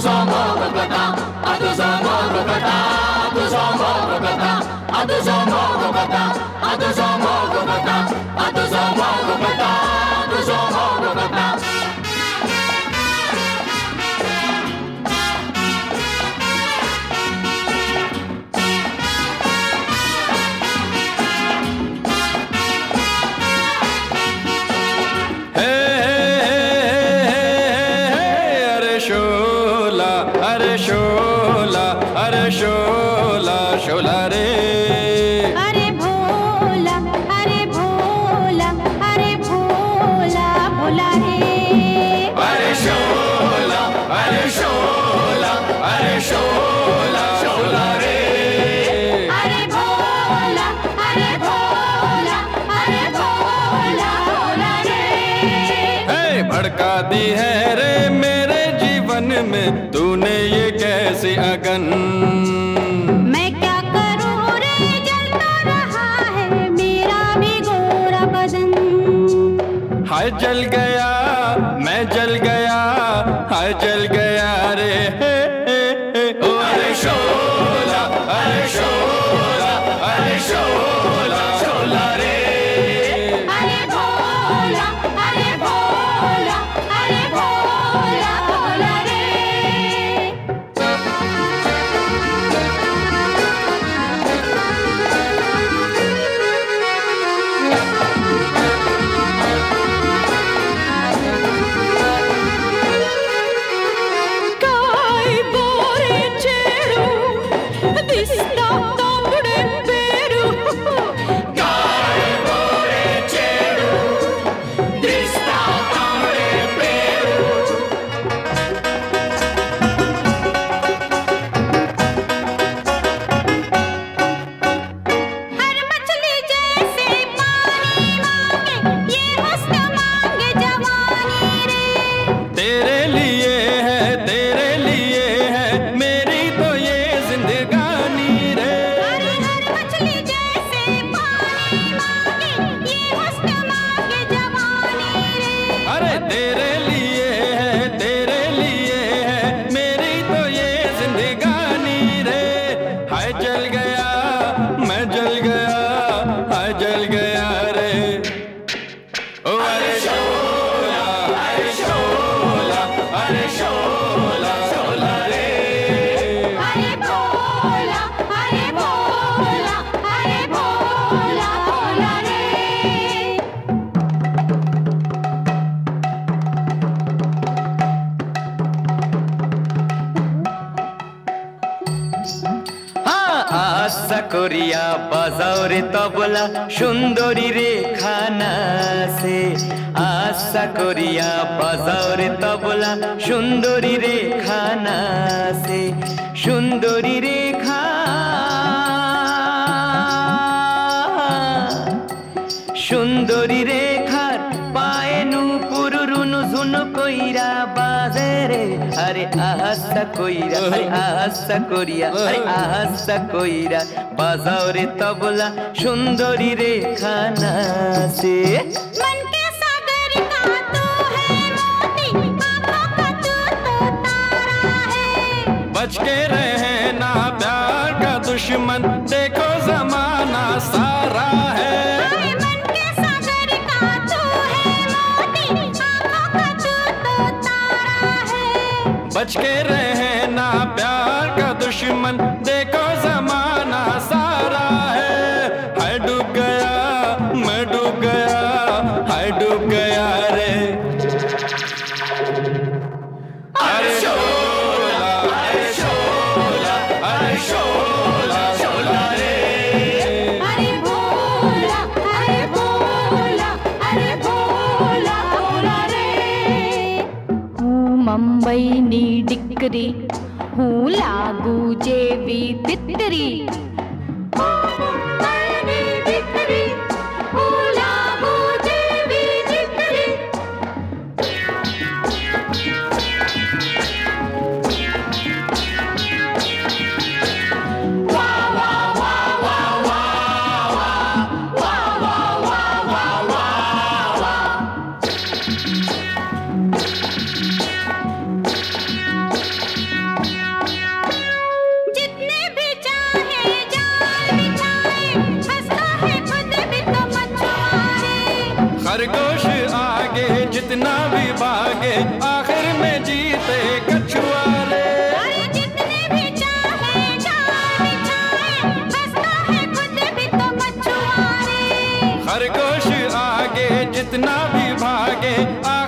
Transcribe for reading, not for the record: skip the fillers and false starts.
भड़का दी है रे मेरे जीवन में तूने ये कैसी अगन। मैं क्या करूं रे जलता रहा है मेरा भी गोरा बदन। हाय जल गया मैं जल गया हाय जल गया रे हे हे हे। ओ अरे शोला अरे शोला अरे शोला शोला रे। अरे भोला अरे भोला अरे भोला भोला रे। काय बोरे चेडू दिसता तांबडे पेरू। काय बोरे चेडू दिसता तांबडे पेरू। हर मछली जैसे पानी मांगे ये हुस्न मांगे जवानी रे। तेरे लिए है मेरी तो ये जिंदगानी रे। अरे हर मछली जैसे पानी मांगे ये हुस्न मांगे जवानी रे। अरे तेरे लिए है मेरी तो ये जिंदगानी रे। हाय जल गया मैं जल गया हाय जल गया रे। ओ अरे शोला अरे शोला अरे शोला शोला रे। अरे भोला अरे भोला अरे भोला भोला रे। আশা করিয়া বাজাও রে তবলা সুন্দরী রেখা নাচে। আশা করিয়া বাজাও রে তবলা সুন্দরী রেখা নাচে। সুন্দরী রেখা সুন্দরী রেখার পায়ে নুপুর রুনু ঝুনু কইরা বাজে রে। আরে আশা কইরা আরে আশা করিয়া আরে আশা কইরা বাজাও রে তবলা সুন্দরী রেখা নাচে। मन के सागर का तू है मोती आँखों का तू तो तारा है। बच के रहना प्यार का दुश्मन देखो जमाना सारा है। अरे मन के सागर का तू है मोती आँखों का तू तो तारा है। बच के रहना प्यार का दुश्मन देखो जमाना सारा है। हाय डूब गया मैं डूब गया हाय डूब गया रे। अरे शोला अरे शोला अरे शोला शोला रे। अरे भोला अरे भोला अरे भोला भोला रे। હું મુંબઈની દીકરી હું લાગુ જેવી તિતરી। मुंबईनी दिकरी लागू जेवी दिकरी। भागे आखिर में जीते कछुआ रे। अरे जितने भी चाहे जाल बिछाए फंसता है खुद भी तो मछुआरे। खरगोश आगे जितना भी भागे